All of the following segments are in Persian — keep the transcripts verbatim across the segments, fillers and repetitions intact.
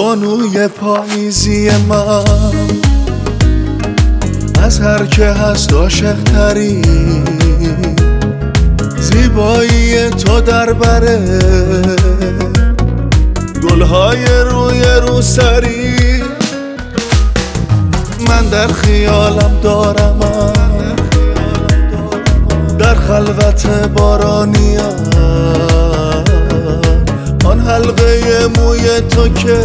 بانوی پاییزی من، از هر که هست عاشق تری، زیبایی تو در بره گلهای روی روسری. من در خیالم دارم در خلوت بارانیان آن حلقه موی تو که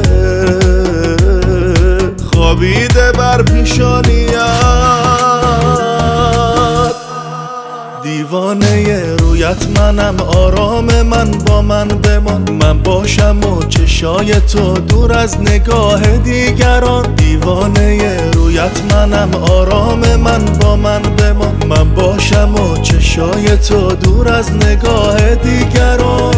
خوابیده بر پیشانیات. دیوانه رویت منم، آرام من با من بمان، من باشم و چشای تو دور از نگاه دیگران. دیوانه رویت منم، آرام من با من بمان، من باشم و چشای تو دور از نگاه دیگران.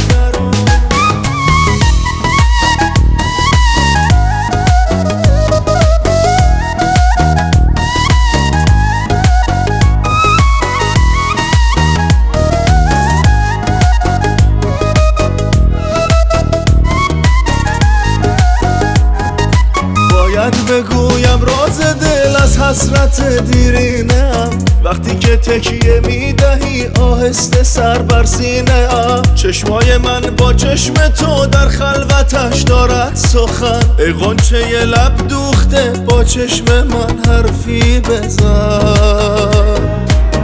بگویم راز دل از حسرت دیرینم، وقتی که تکیه میدهی آهسته سر بر سینه ام. چشمای من با چشم تو در خلوتش دارد سخن، ای غنچه لب دوخته با چشم من حرفی بزن.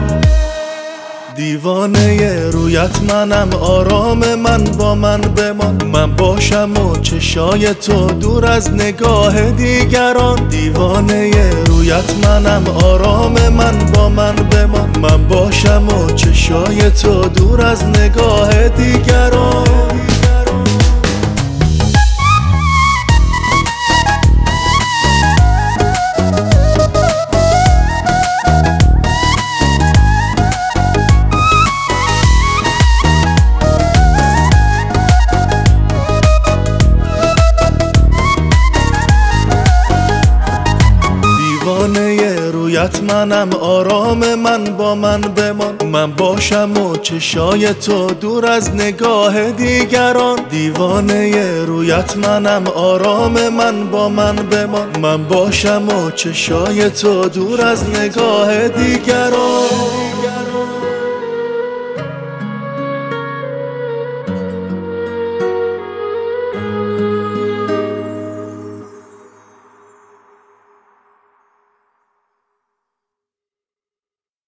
دیوانه رویت منم، آرام من با من بمان، من باشم و چشای تو دور از نگاه دیگران. دیوانه رویت منم، آرام من با من بمان، من باشم و چشای تو دور از نگاه دیگران. رویت منم، آرام من با من بمان، من باشم و چشای تو دور از نگاه دیگران. دیوانه رویت منم، آرام من با من بمان، من باشم و چشای تو دور از نگاه دیگران.